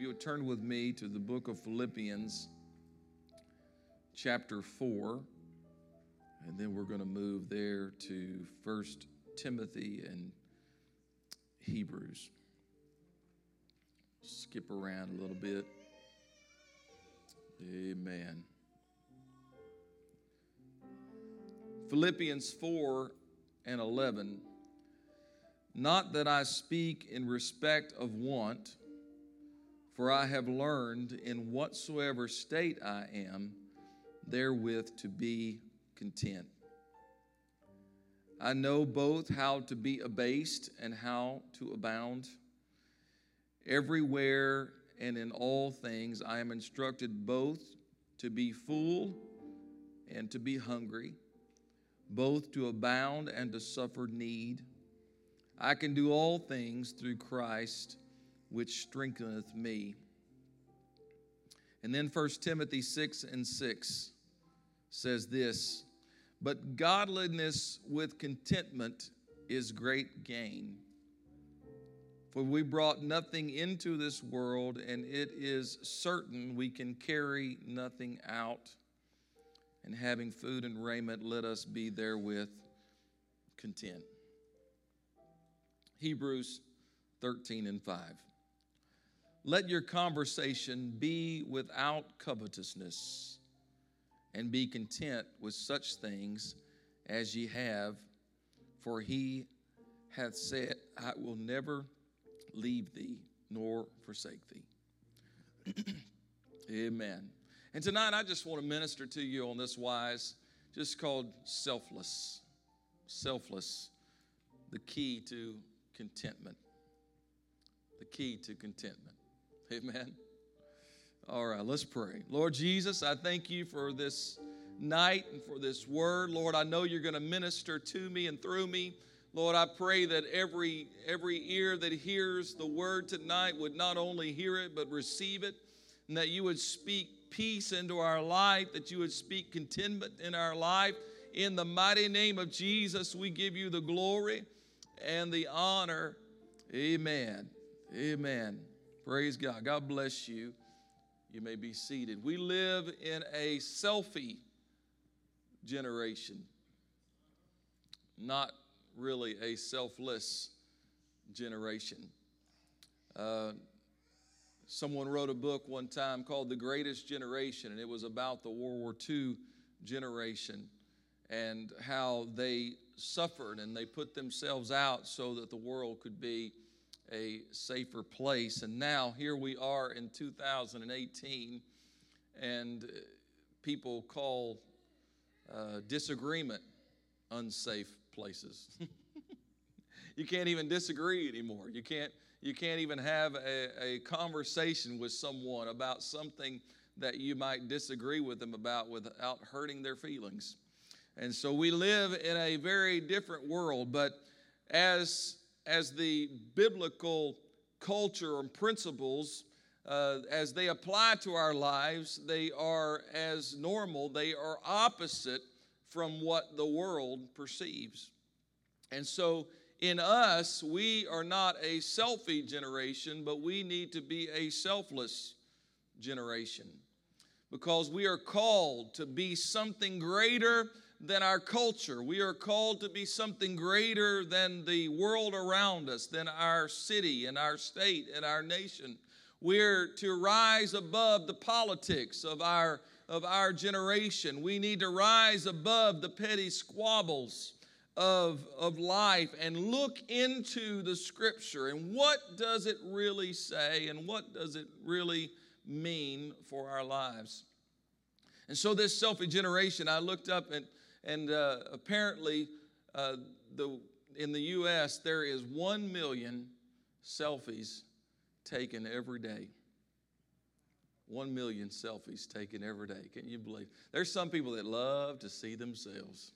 you would turn with me to the book of Philippians, chapter 4, and then we're going to move there to 1 Timothy and Hebrews. Skip around a little bit. Amen. Philippians 4 and 11. Not that I speak in respect of want, for I have learned in whatsoever state I am, therewith to be content. I know both how to be abased and how to abound. Everywhere and in all things I am instructed both to be full and to be hungry, both to abound and to suffer need. I can do all things through Christ, which strengtheneth me. And then 1 Timothy 6 and 6 says this, but godliness with contentment is great gain. For we brought nothing into this world, and it is certain we can carry nothing out. And having food and raiment, let us be therewith content. Hebrews 13 and 5. Let your conversation be without covetousness, and be content with such things as ye have, for he hath said, I will never leave thee nor forsake thee. Amen. And tonight I just want to minister to you on this wise, just called selfless. Selfless, the key to contentment. The key to contentment. Amen. All right, let's pray. Lord Jesus, I thank you for this night and for this word. Lord, I know you're going to minister to me and through me. Lord, I pray that every ear that hears the word tonight would not only hear it, but receive it, and that you would speak peace into our life, that you would speak contentment in our life. In the mighty name of Jesus, we give you the glory and the honor. Amen. Amen. Praise God. God bless you. You may be seated. We live in a selfie generation, not really a selfless generation. Someone wrote a book one time called The Greatest Generation, and it was about the World War II generation and how they suffered and they put themselves out so that the world could be a safer place. And now here we are in 2018, and people call disagreement unsafe places. You can't even disagree anymore. You can't even have a conversation with someone about something that you might disagree with them about without hurting their feelings. And so we live in a very different world, but as the biblical culture and principles, as they apply to our lives, they are as normal, they are opposite from what the world perceives. And so in us, we are not a selfie generation, but we need to be a selfless generation, because we are called to be something greater than our culture. We are called to be something greater than the world around us, than our city and our state and our nation. We're to rise above the politics of our generation. We need to rise above the petty squabbles of life and look into the Scripture and what does it really say and what does it really mean for our lives. And so this selfie generation, I looked up and apparently in the U.S. there is 1 million selfies taken every day. 1 million selfies taken every day. Can you believe? There's some people that love to see themselves.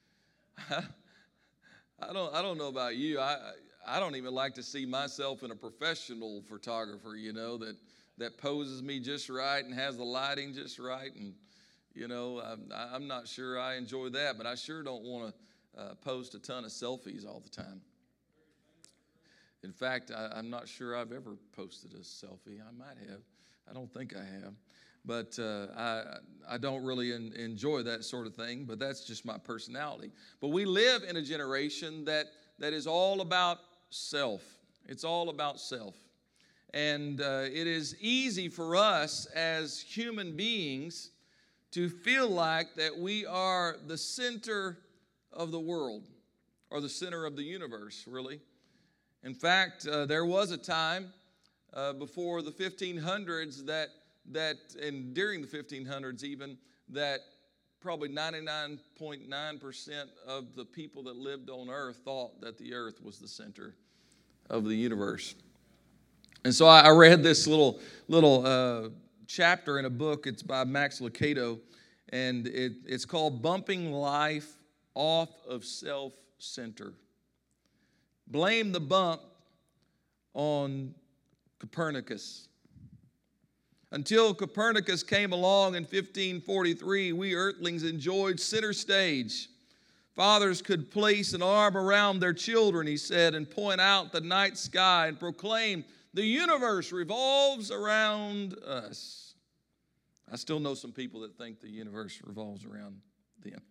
I don't know about you. I don't even like to see myself in a professional photographer, that poses me just right and has the lighting just right. And, I'm not sure I enjoy that, but I sure don't want to post a ton of selfies all the time. In fact, I'm not sure I've ever posted a selfie. I might have. I don't think I have. But I don't really enjoy that sort of thing, but that's just my personality. But we live in a generation that is all about self. It's all about self. And it is easy for us as human beings to feel like that we are the center of the world, or the center of the universe, really. In fact, there was a time before the 1500s and during the 1500s even, that probably 99.9% of the people that lived on earth thought that the earth was the center of the universe. And so I read this little chapter in a book. It's by Max Lucado, and it's called Bumping Life Off of Self-Center. Blame the bump on Copernicus. Until Copernicus came along in 1543, we earthlings enjoyed center stage. Fathers could place an arm around their children, he said, and point out the night sky and proclaim, the universe revolves around us. I still know some people that think the universe revolves around them.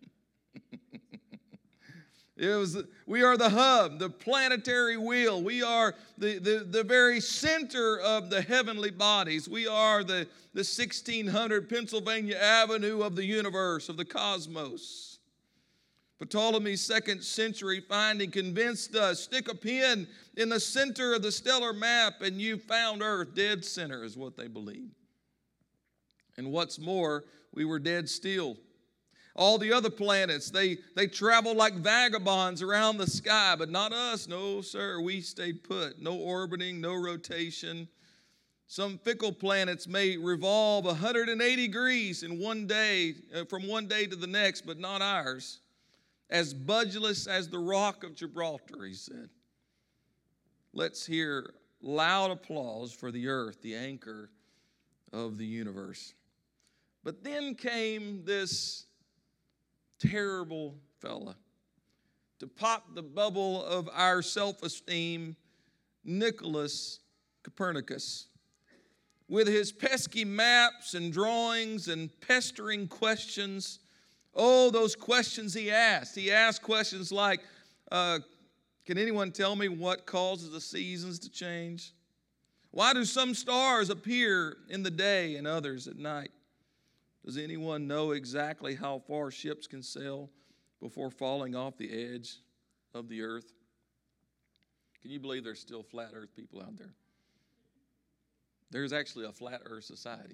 We are the hub, the planetary wheel. We are the very center of the heavenly bodies. We are the 1600 Pennsylvania Avenue of the universe, of the cosmos. Ptolemy's 2nd century finding convinced us, stick a pin in the center of the stellar map and you found Earth. Dead center is what they believed. And what's more, we were dead still. All the other planets, they travel like vagabonds around the sky, but not us. No, sir, we stayed put. No orbiting, no rotation. Some fickle planets may revolve 180 degrees in one day, from one day to the next, but not ours. As budgeless as the rock of Gibraltar, he said. Let's hear loud applause for the earth, the anchor of the universe. But then came this terrible fella to pop the bubble of our self-esteem, Nicholas Copernicus. With his pesky maps and drawings and pestering questions. Oh, those questions he asked. He asked questions like, can anyone tell me what causes the seasons to change? Why do some stars appear in the day and others at night? Does anyone know exactly how far ships can sail before falling off the edge of the earth? Can you believe there's still flat earth people out there? There's actually a flat earth society.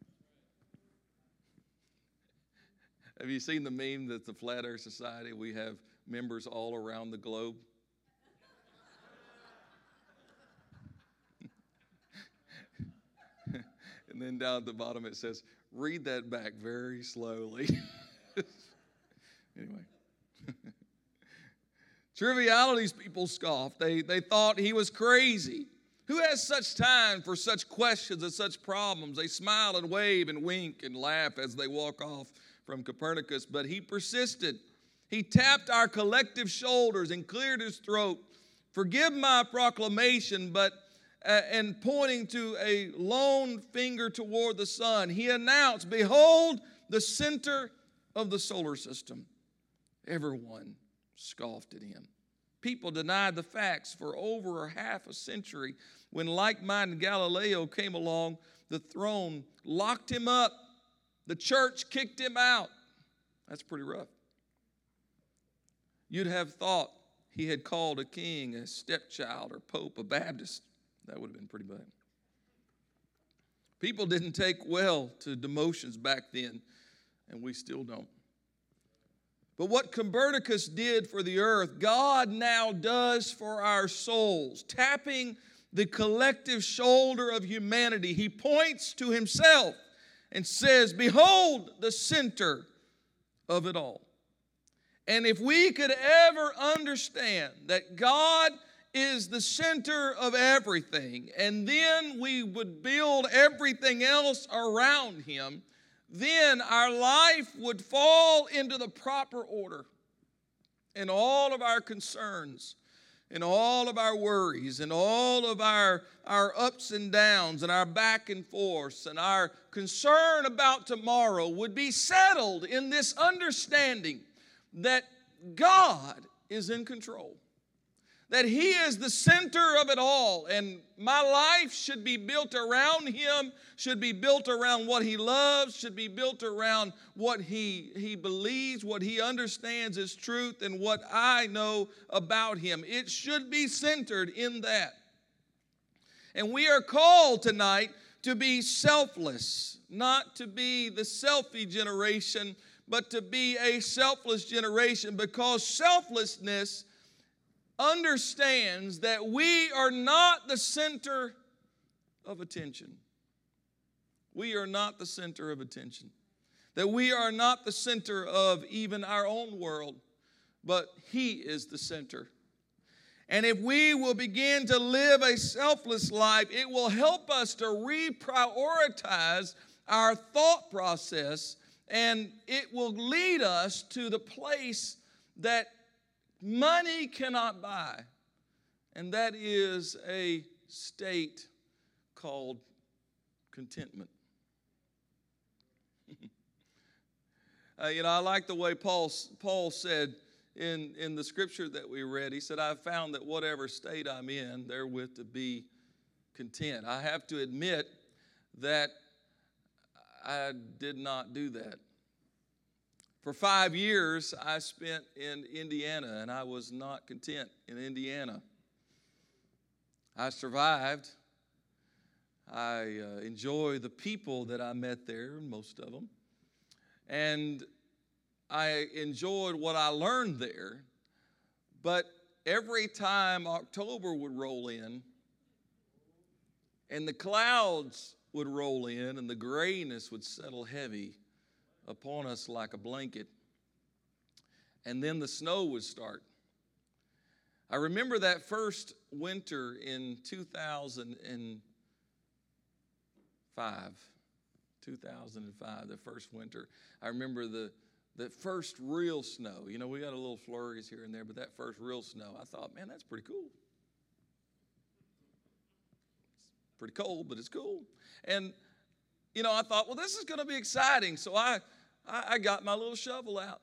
Have you seen the meme that the Flat Earth Society, we have members all around the globe? And then down at the bottom it says, read that back very slowly. Anyway. Trivialities people scoffed. They thought he was crazy. Who has such time for such questions and such problems? They smile and wave and wink and laugh as they walk off from Copernicus, but he persisted. He tapped our collective shoulders and cleared his throat. Forgive my proclamation, but and pointing to a lone finger toward the sun, he announced, behold, the center of the solar system. Everyone scoffed at him. People denied the facts for over a half a century. When like-minded Galileo came along, the throne locked him up. The church kicked him out. That's pretty rough. You'd have thought he had called a king a stepchild or pope a Baptist. That would have been pretty bad. People didn't take well to demotions back then, and we still don't. But what Copernicus did for the earth, God now does for our souls. Tapping the collective shoulder of humanity, he points to himself and says, behold the center of it all. And if we could ever understand that God is the center of everything, and then we would build everything else around him, then our life would fall into the proper order, and all of our concerns and all of our worries and all of our ups and downs and our back and forths and our concern about tomorrow would be settled in this understanding that God is in control, that He is the center of it all, and my life should be built around Him, should be built around what He loves, should be built around what He believes, what He understands as truth, and what I know about Him. It should be centered in that. And we are called tonight to be selfless, not to be the selfie generation, but to be a selfless generation, because selflessness understands that we are not the center of attention. We are not the center of attention. That we are not the center of even our own world, but He is the center. And if we will begin to live a selfless life, it will help us to reprioritize our thought process, and it will lead us to the place that money cannot buy, and that is a state called contentment. I like the way Paul said in the scripture that we read. He said, I've found that whatever state I'm in, therewith to be content. I have to admit that I did not do that. For 5 years, I spent in Indiana, and I was not content in Indiana. I survived. I enjoy the people that I met there, most of them. And I enjoyed what I learned there. But every time October would roll in, and the clouds would roll in, and the grayness would settle heavy upon us like a blanket, and then the snow would start. I remember that first winter in 2005, the first winter. I remember the first real snow. We got a little flurries here and there, but that first real snow, I thought, man, that's pretty cool. It's pretty cold, but it's cool. And, I thought, well, this is going to be exciting. So I got my little shovel out.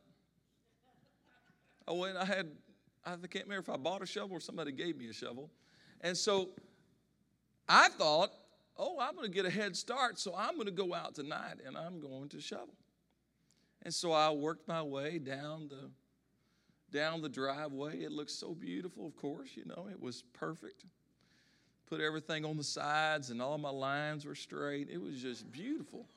I can't remember if I bought a shovel or somebody gave me a shovel. And so I thought, I'm going to get a head start, so I'm going to go out tonight and I'm going to shovel. And so I worked my way down the driveway. It looked so beautiful, of course, it was perfect. Put everything on the sides and all my lines were straight. It was just beautiful.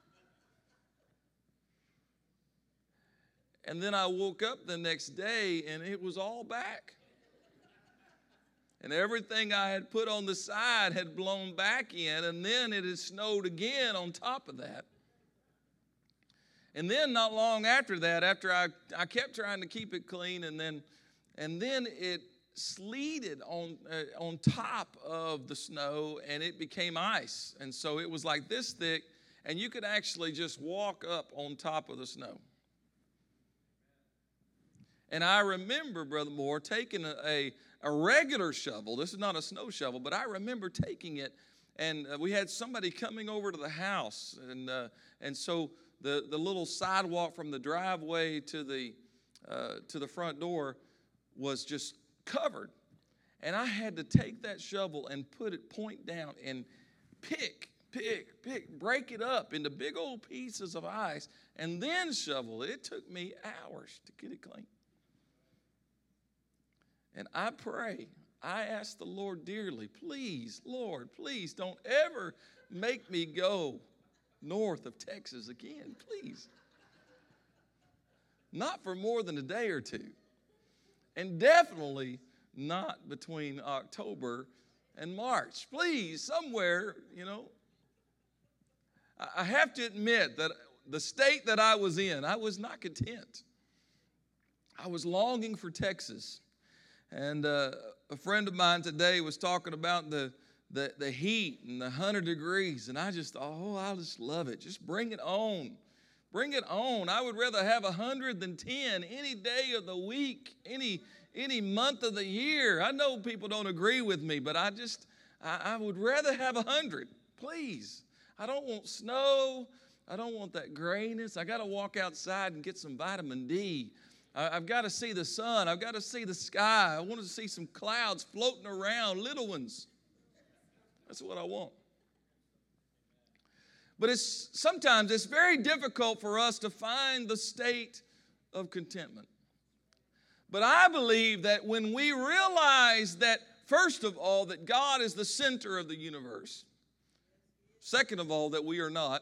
And then I woke up the next day and it was all back. And everything I had put on the side had blown back in, and then it had snowed again on top of that. And then not long after that, after I kept trying to keep it clean, and then it sleeted on top of the snow, and it became ice. And so it was like this thick, and you could actually just walk up on top of the snow. And I remember, Brother Moore, taking a regular shovel. This is not a snow shovel, but I remember taking it, and we had somebody coming over to the house, and so the little sidewalk from the driveway to the front door was just covered, and I had to take that shovel and put it point down and pick, break it up into big old pieces of ice, and then shovel it. It took me hours to get it clean. And I ask the Lord dearly, please, Lord, please don't ever make me go north of Texas again, please. Not for more than a day or two. And definitely not between October and March. Please, somewhere, I have to admit that the state that I was in, I was not content. I was longing for Texas. And a friend of mine today was talking about the heat and the 100 degrees. And I just thought, I just love it. Just bring it on. Bring it on. I would rather have 100 than 10 any day of the week, any any month of the year. I know people don't agree with me, but I would rather have 100, please. I don't want snow. I don't want that grayness. I got to walk outside and get some vitamin D. I've got to see the sun. I've got to see the sky. I want to see some clouds floating around, little ones. That's what I want. But sometimes it's very difficult for us to find the state of contentment. But I believe that when we realize that, first of all, that God is the center of the universe, second of all, that we are not,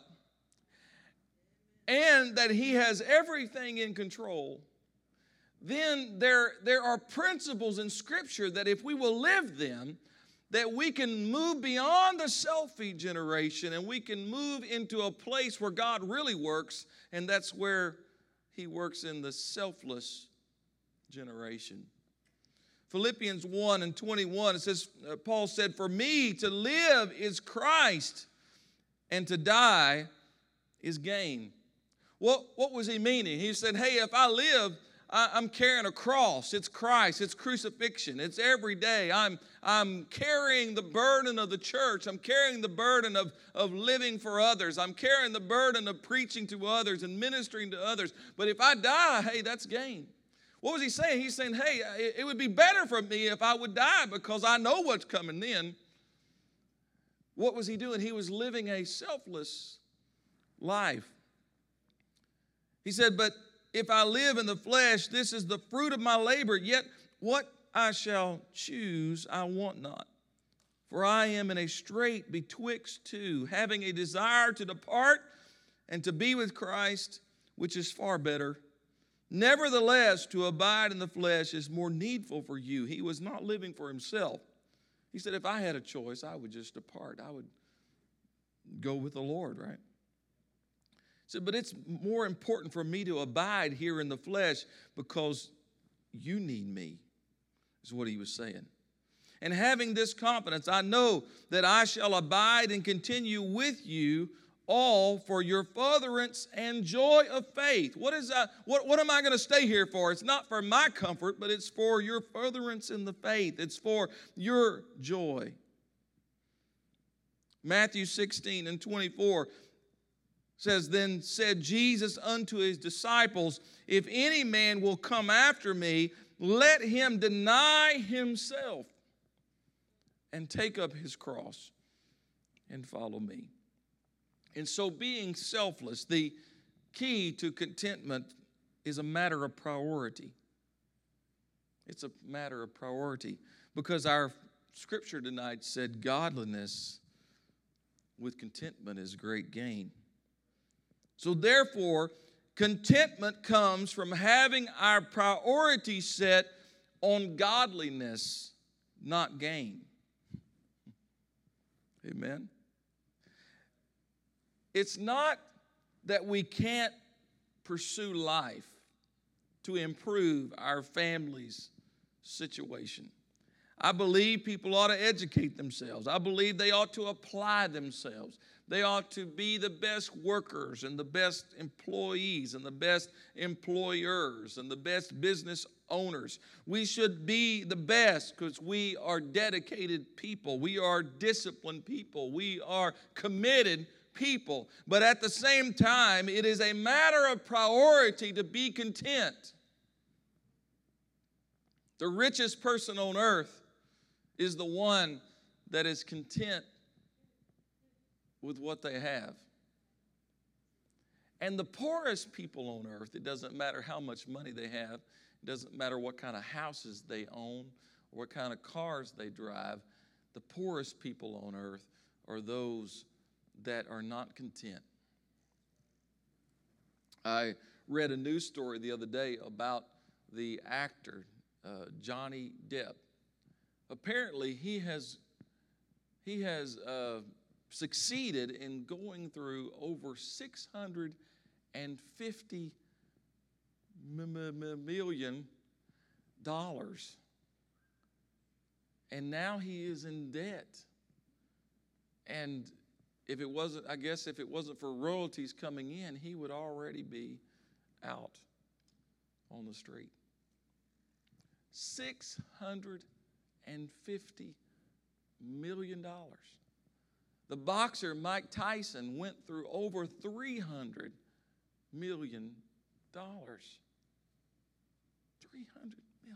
and that He has everything in control, then there are principles in Scripture that if we will live them, that we can move beyond the selfie generation and we can move into a place where God really works, and that's where He works in the selfless generation. Philippians 1:21, it says, Paul said, "For me to live is Christ, and to die is gain." What was he meaning? He said, hey, if I live, I'm carrying a cross. It's Christ. It's crucifixion. It's every day. I'm carrying the burden of the church. I'm carrying the burden of living for others. I'm carrying the burden of preaching to others and ministering to others. But if I die, hey, that's gain. What was he saying? He's saying, hey, it would be better for me if I would die because I know what's coming then. What was he doing? He was living a selfless life. He said, but if I live in the flesh, this is the fruit of my labor, yet what I shall choose I want not. For I am in a strait betwixt two, having a desire to depart and to be with Christ, which is far better. Nevertheless, to abide in the flesh is more needful for you. He was not living for himself. He said, if I had a choice, I would just depart. I would go with the Lord, right? He said, but it's more important for me to abide here in the flesh because you need me, is what he was saying. And having this confidence, I know that I shall abide and continue with you all for your furtherance and joy of faith. What am I going to stay here for? It's not for my comfort, but it's for your furtherance in the faith. It's for your joy. Matthew 16:24 says, then said Jesus unto his disciples, if any man will come after me, let him deny himself and take up his cross and follow me. And so being selfless, the key to contentment is a matter of priority. It's a matter of priority because our scripture tonight said godliness with contentment is great gain. So therefore, contentment comes from having our priorities set on godliness, not gain. Amen. It's not that we can't pursue life to improve our family's situation. I believe people ought to educate themselves. I believe they ought to apply themselves. They ought to be the best workers and the best employees and the best employers and the best business owners. We should be the best because we are dedicated people. We are disciplined people. We are committed people. But at the same time, it is a matter of priority to be content. The richest person on earth is the one that is content with what they have. And the poorest people on earth, it doesn't matter how much money they have, it doesn't matter what kind of houses they own or what kind of cars they drive, the poorest people on earth are those that are not content. I read a news story the other day about the actor Johnny Depp. Apparently, he has succeeded in going through over $650 million, and now he is in debt. And if it wasn't for royalties coming in, he would already be out on the street. $650 million. The boxer Mike Tyson went through over $300 million. $300 million.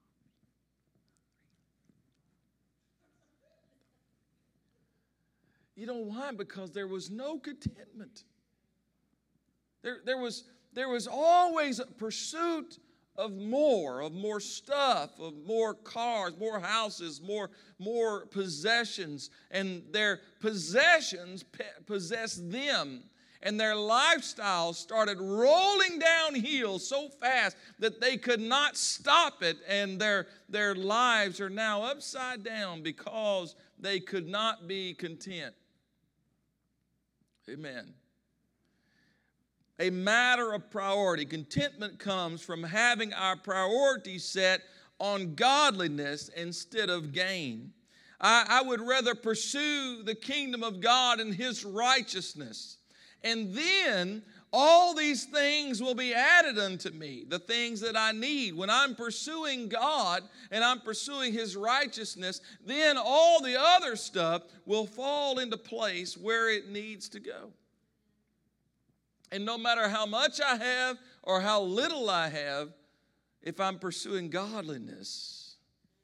You know why? Because there was no contentment. There was always a pursuit of more stuff, of more cars, more houses, more possessions. And their possessions possessed them. And their lifestyle started rolling downhill so fast that they could not stop it. And their lives are now upside down because they could not be content. Amen. A matter of priority. Contentment comes from having our priorities set on godliness instead of gain. I would rather pursue the kingdom of God and His righteousness. And then all these things will be added unto me, the things that I need. When I'm pursuing God and I'm pursuing His righteousness, then all the other stuff will fall into place where it needs to go. And no matter how much I have or how little I have, if I'm pursuing godliness.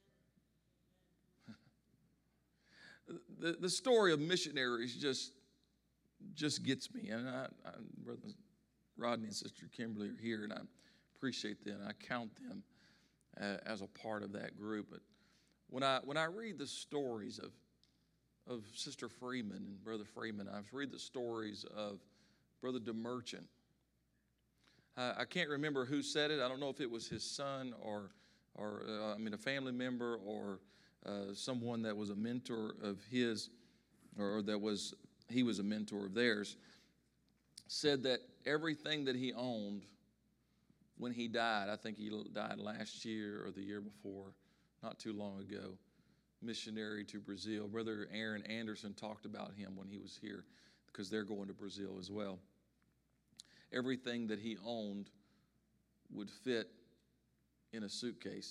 The story of missionaries just gets me. And Brother Rodney and Sister Kimberly are here, and I appreciate them. I count them as a part of that group. But when I read the stories of Sister Freeman and Brother Freeman, I read the stories of Brother DeMerchant. I can't remember who said it. I don't know if it was his son or a family member or someone that was a mentor of his, or he was a mentor of theirs, said that everything that he owned when he died, I think he died last year or the year before, not too long ago, missionary to Brazil. Brother Aaron Anderson talked about him when he was here because they're going to Brazil as well. Everything that he owned would fit in a suitcase.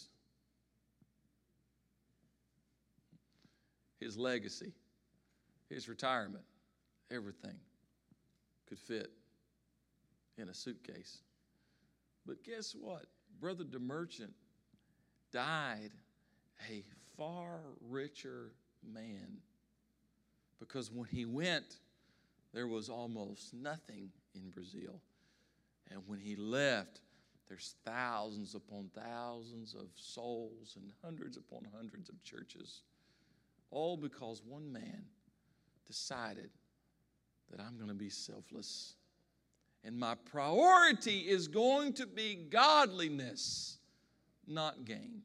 His legacy, his retirement, everything could fit in a suitcase. But guess what? Brother DeMerchant died a far richer man, because when he went, there was almost nothing in Brazil. And when he left, there's thousands upon thousands of souls and hundreds upon hundreds of churches, all because one man decided that I'm going to be selfless. And my priority is going to be godliness, not gain.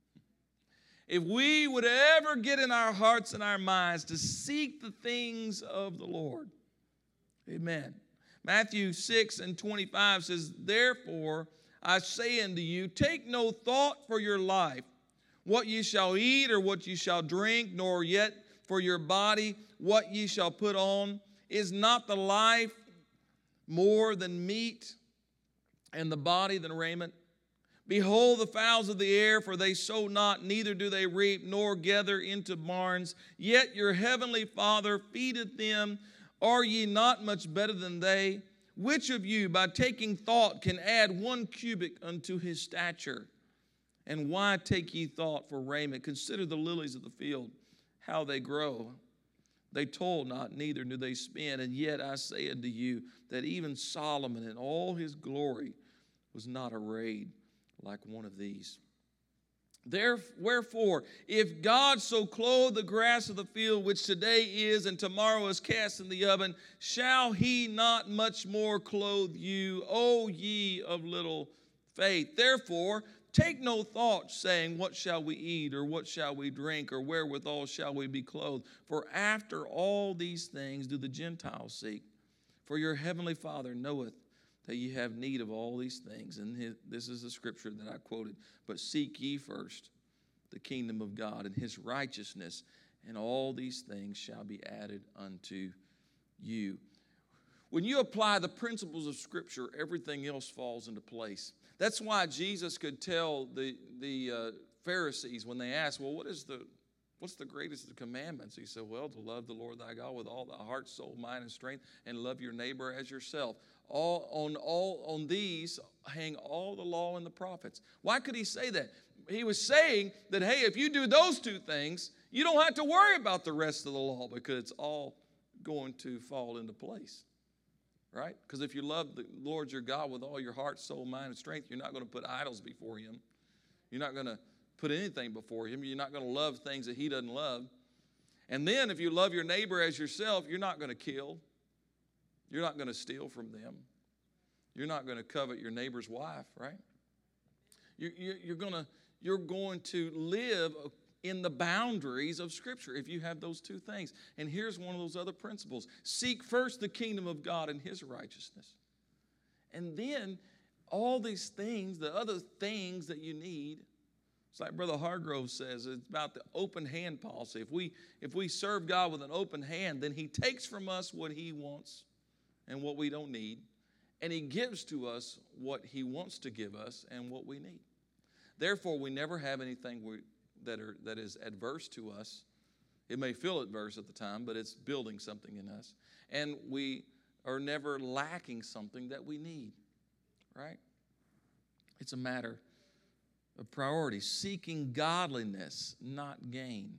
If we would ever get in our hearts and our minds to seek the things of the Lord, amen. Matthew 6:25 says, therefore I say unto you, take no thought for your life, what ye shall eat or what ye shall drink, nor yet for your body, what ye shall put on. Is not the life more than meat, and the body than raiment? Behold the fowls of the air, for they sow not, neither do they reap, nor gather into barns, yet your heavenly Father feedeth them. Are ye not much better than they? Which of you, by taking thought, can add 1 cubit unto his stature? And why take ye thought for raiment? Consider the lilies of the field, how they grow. They toil not, neither do they spin. And yet I say unto you that even Solomon in all his glory was not arrayed like one of these. Wherefore, if God so clothe the grass of the field, which today is and tomorrow is cast in the oven, shall He not much more clothe you, O ye of little faith? Therefore, take no thought, saying, what shall we eat, or what shall we drink, or wherewithal shall we be clothed? For after all these things do the Gentiles seek. For your heavenly Father knoweth that ye have need of all these things. And this is the scripture that I quoted. But seek ye first the kingdom of God and His righteousness, and all these things shall be added unto you. When you apply the principles of Scripture, everything else falls into place. That's why Jesus could tell the Pharisees when they asked, well, what's the greatest of the commandments? He said, well, to love the Lord thy God with all thy heart, soul, mind, and strength, and love your neighbor as yourself. On these hang all the law and the prophets. Why could he say that? He was saying that, hey, if you do those two things, you don't have to worry about the rest of the law because it's all going to fall into place. Right? Because if you love the Lord your God with all your heart, soul, mind, and strength, you're not going to put idols before him. You're not going to put anything before him. You're not going to love things that he doesn't love. And then if you love your neighbor as yourself, you're not going to kill. You're not going to steal from them. You're not going to covet your neighbor's wife, right? You're going to live in the boundaries of Scripture if you have those two things. And here's one of those other principles. Seek first the kingdom of God and his righteousness. And then all these things, the other things that you need, it's like Brother Hargrove says, it's about the open hand policy. If we serve God with an open hand, then he takes from us what he wants and what we don't need, and he gives to us what he wants to give us and what we need. Therefore, we never have anything that is adverse to us. It may feel adverse at the time, but it's building something in us. And we are never lacking something that we need, right? It's a matter of priority. Seeking godliness, not gain.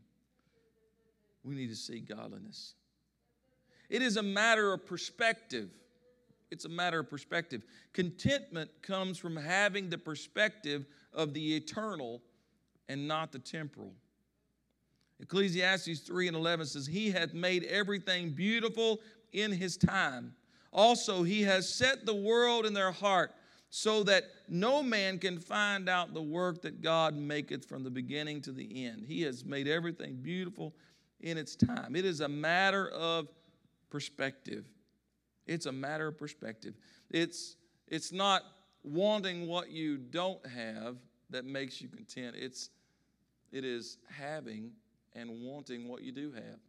We need to seek godliness. It is a matter of perspective. It's a matter of perspective. Contentment comes from having the perspective of the eternal and not the temporal. Ecclesiastes 3:11 says, he hath made everything beautiful in his time. Also, he has set the world in their heart, so that no man can find out the work that God maketh from the beginning to the end. He has made everything beautiful in its time. It is a matter of perspective. It's a matter of perspective. It's not wanting what you don't have that makes you content. It is having and wanting what you do have.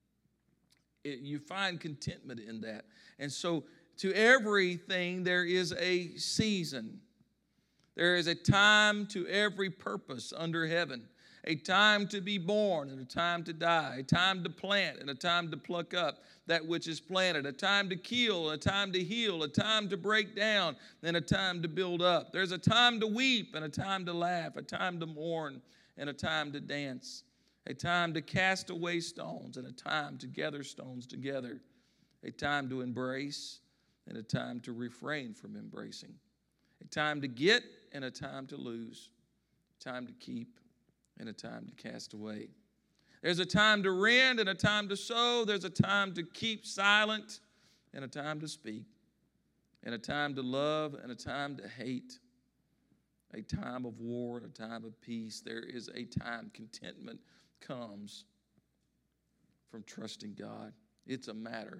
You find contentment in that. And so to everything there is a season. There is a time to every purpose under heaven. A time to be born and a time to die. A time to plant and a time to pluck up that which is planted. A time to kill, a time to heal, a time to break down, and a time to build up. There's a time to weep and a time to laugh. A time to mourn and a time to dance. A time to cast away stones and a time to gather stones together. A time to embrace and a time to refrain from embracing. A time to get and a time to lose. A time to keep and a time to cast away. There's a time to rend and a time to sow. There's a time to keep silent and a time to speak. And a time to love and a time to hate. A time of war and a time of peace. There is a time. Contentment comes from trusting God. It's a matter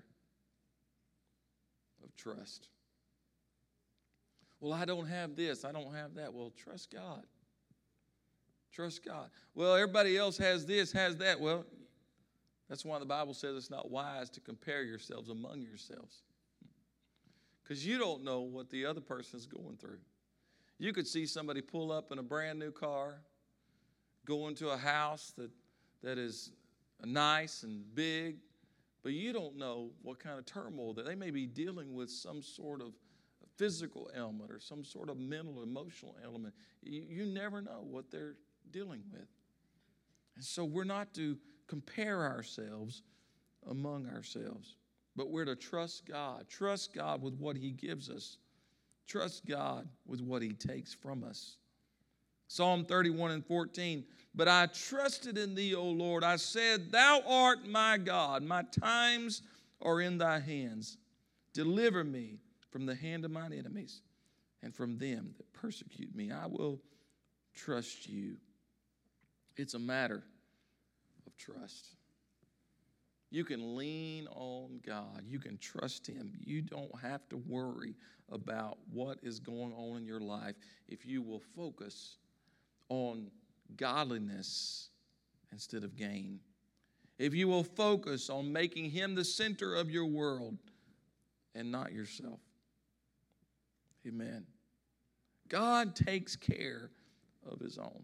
of trust. Well, I don't have this. I don't have that. Well, trust God. Trust God. Well, everybody else has this, has that. Well, that's why the Bible says it's not wise to compare yourselves among yourselves. Because you don't know what the other person is going through. You could see somebody pull up in a brand new car, go into a house that is nice and big, but you don't know what kind of turmoil that they may be dealing with, some sort of physical ailment or some sort of mental, emotional element. You never know what they're dealing with. And so we're not to compare ourselves among ourselves, but we're to trust God. Trust God with what he gives us. Trust God with what he takes from us. Psalm 31:14, but I trusted in thee, O Lord. I said, thou art my God. My times are in thy hands. Deliver me from the hand of mine enemies and from them that persecute me. I will trust you. It's a matter of trust. You can lean on God. You can trust him. You don't have to worry about what is going on in your life if you will focus on godliness instead of gain. If you will focus on making him the center of your world and not yourself. Amen. God takes care of his own.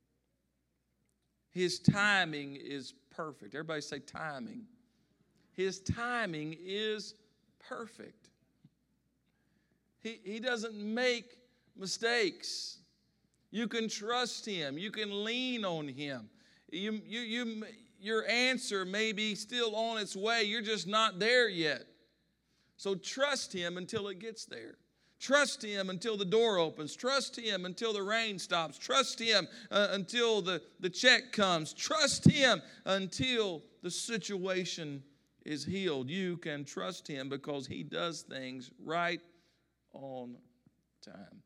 His timing is perfect. Everybody say timing. His timing is perfect. He doesn't make mistakes. You can trust him. You can lean on him. Your answer may be still on its way. You're just not there yet. So trust him until it gets there. Trust him until the door opens. Trust him until the rain stops. Trust him until the check comes. Trust him until the situation is healed. You can trust him because he does things right on time.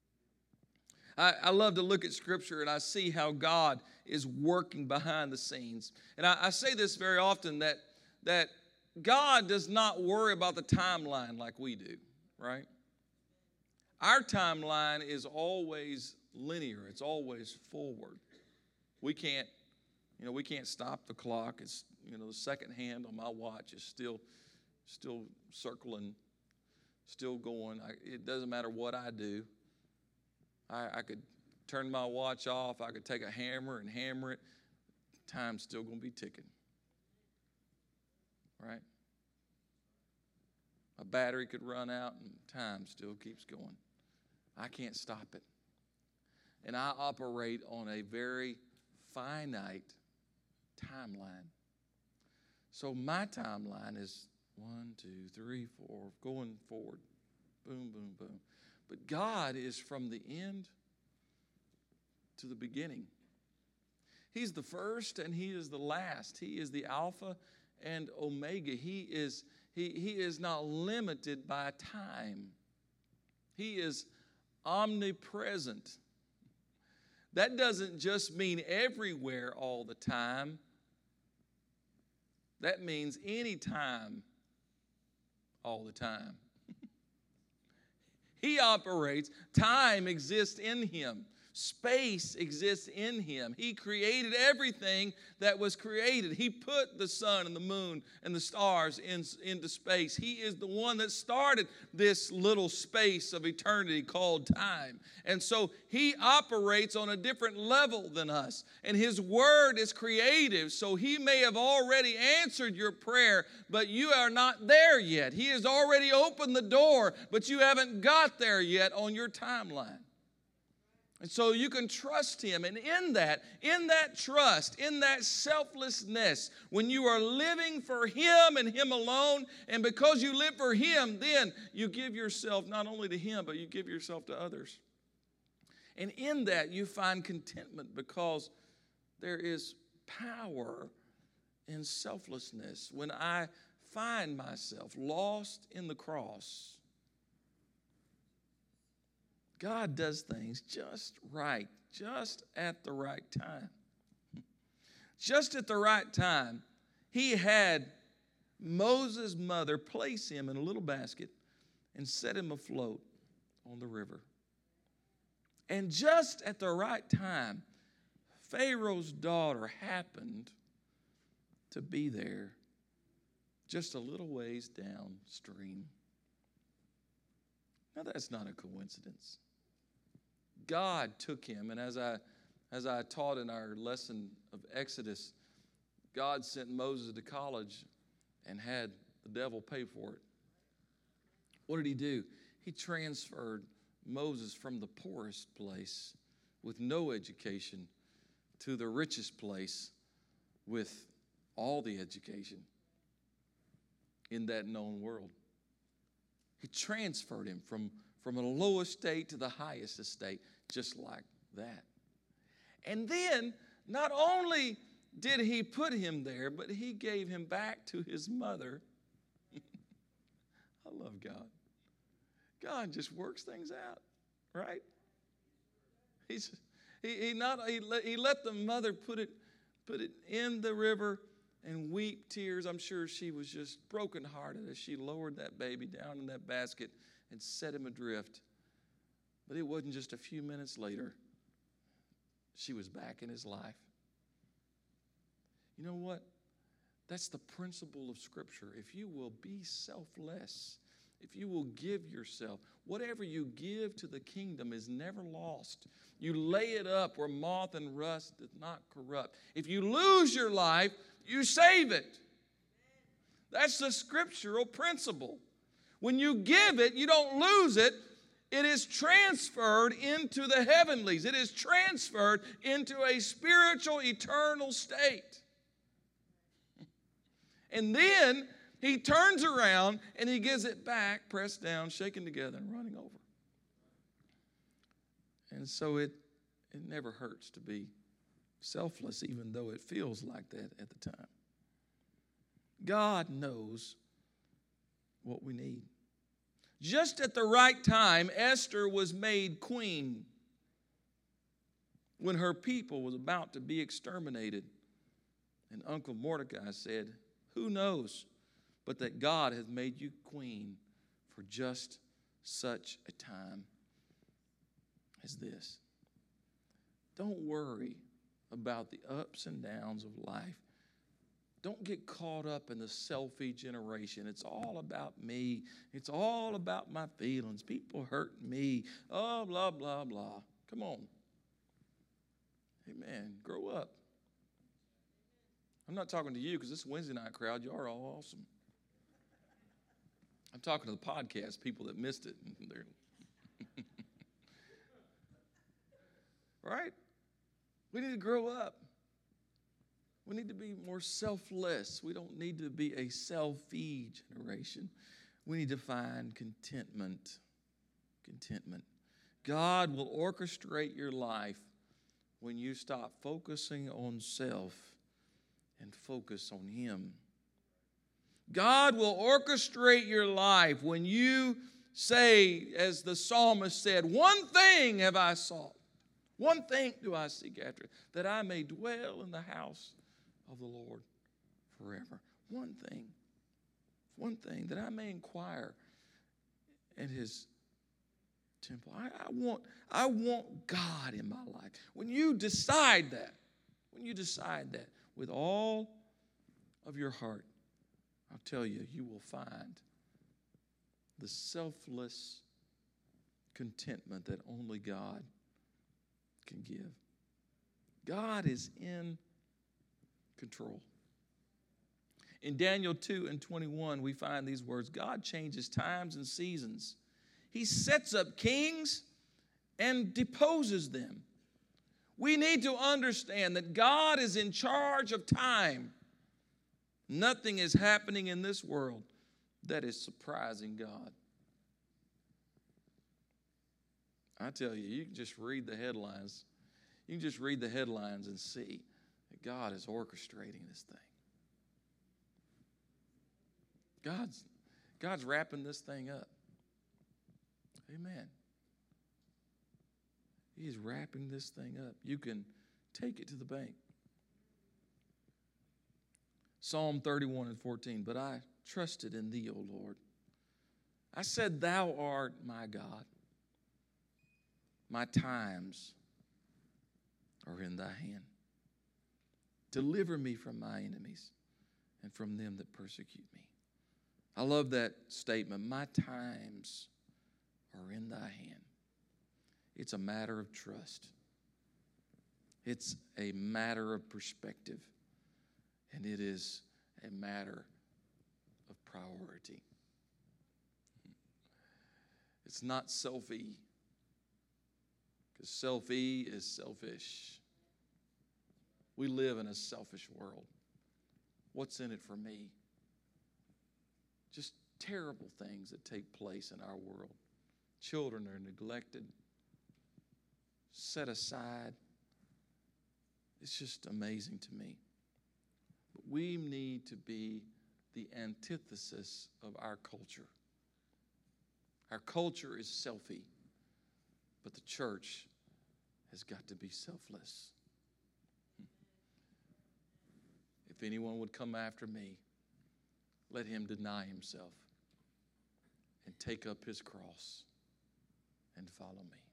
I love to look at Scripture and I see how God is working behind the scenes. And I say this very often that God does not worry about the timeline like we do, right? Our timeline is always linear. It's always forward. We can't stop the clock. It's, the second hand on my watch is still circling, still going. It doesn't matter what I do. I could turn my watch off. I could take a hammer and hammer it. Time's still going to be ticking. Right? A battery could run out and time still keeps going. I can't stop it. And I operate on a very finite timeline. So my timeline is 1, 2, 3, 4, going forward. Boom, boom, boom. But God is from the end to the beginning. He's the first and he is the last. He is the Alpha and Omega. He is not limited by time. He is omnipresent. That doesn't just mean everywhere all the time. That means anytime all the time. He operates. Time exists in him. Space exists in him. He created everything that was created. He put the sun and the moon and the stars into space. He is the one that started this little space of eternity called time. And so he operates on a different level than us. And his word is creative. So he may have already answered your prayer, but you are not there yet. He has already opened the door, but you haven't got there yet on your timeline. And so you can trust him. And in that trust, in that selflessness, when you are living for him and him alone, and because you live for him, then you give yourself not only to him, but you give yourself to others. And in that you find contentment because there is power in selflessness. When I find myself lost in the cross, God does things just right, just at the right time. Just at the right time, he had Moses' mother place him in a little basket and set him afloat on the river. And just at the right time, Pharaoh's daughter happened to be there just a little ways downstream. Now, that's not a coincidence. God took him, and as I taught in our lesson of Exodus, God sent Moses to college and had the devil pay for it. What did he do? He transferred Moses from the poorest place with no education to the richest place with all the education in that known world. He transferred him from a low estate to the highest estate, just like that. And then, not only did he put him there, but he gave him back to his mother. I love God. God just works things out, right? He let the mother put it in the river and weep tears. I'm sure she was just brokenhearted as she lowered that baby down in that basket and set him adrift. But it wasn't just a few minutes later. She was back in his life. You know what? That's the principle of Scripture. If you will be selfless, if you will give yourself, whatever you give to the kingdom is never lost. You lay it up where moth and rust does not corrupt. If you lose your life, you save it. That's the scriptural principle. When you give it, you don't lose it. It is transferred into the heavenlies. It is transferred into a spiritual, eternal state. And then he turns around and he gives it back, pressed down, shaken together, and running over. And so it never hurts to be selfless, even though it feels like that at the time. God knows what we need. Just at the right time, Esther was made queen when her people was about to be exterminated. And Uncle Mordecai said, who knows but that God has made you queen for just such a time as this. Don't worry about the ups and downs of life. Don't get caught up in the selfie generation. It's all about me. It's all about my feelings. People hurt me. Oh, blah, blah, blah. Come on. Amen. Grow up. I'm not talking to you because this Wednesday night crowd, you are all awesome. I'm talking to the podcast people that missed it. Right? We need to grow up. We need to be more selfless. We don't need to be a selfie generation. We need to find contentment. Contentment. God will orchestrate your life when you stop focusing on self and focus on Him. God will orchestrate your life when you say, as the psalmist said, one thing have I sought, one thing do I seek after, that I may dwell in the house of the Lord forever. One thing, that I may inquire at His temple. I want God in my life. When you decide that with all of your heart, I'll tell you, you will find the selfless contentment that only God can give. God is in control. In Daniel 2:21, we find these words: God changes times and seasons. He sets up kings and deposes them. We need to understand that God is in charge of time. Nothing is happening in this world that is surprising God. I tell you, you can just read the headlines. You can just read the headlines and see that God is orchestrating this thing. God's wrapping this thing up. Amen. He's wrapping this thing up. You can take it to the bank. Psalm 31:14, but I trusted in Thee, O Lord. I said, Thou art my God. My times are in Thy hand. Deliver me from my enemies and from them that persecute me. I love that statement. My times are in Thy hand. It's a matter of trust. It's a matter of perspective. And it is a matter of priority. It's not selfie, because selfie is selfish. We live in a selfish world. What's in it for me? Just terrible things that take place in our world. Children are neglected, set aside. It's just amazing to me. But we need to be the antithesis of our culture. Our culture is selfie, but the church has got to be selfless. If anyone would come after me, let him deny himself and take up his cross and follow me.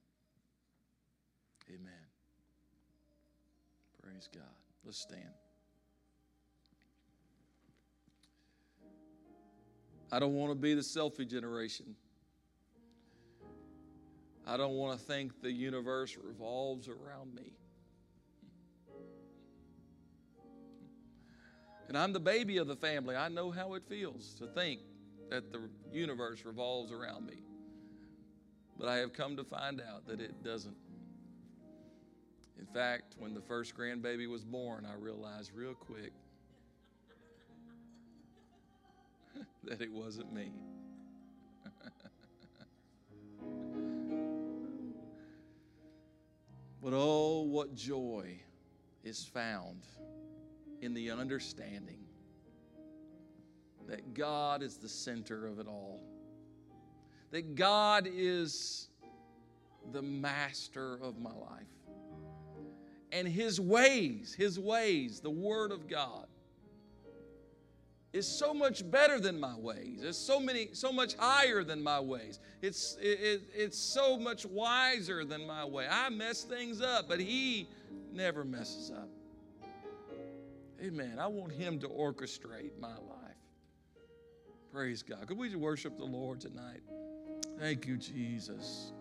Amen. Praise God. Let's stand. I don't want to be the selfie generation. I don't want to think the universe revolves around me. And I'm the baby of the family. I know how it feels to think that the universe revolves around me. But I have come to find out that it doesn't. In fact, when the first grandbaby was born, I realized real quick that it wasn't me. But oh, what joy is found in the understanding that God is the center of it all. That God is the master of my life. And His ways, the Word of God, is so much better than my ways. It's so much higher than my ways. It's so much wiser than my way. I mess things up, but He never messes up. Amen. I want Him to orchestrate my life. Praise God. Could we worship the Lord tonight? Thank you, Jesus.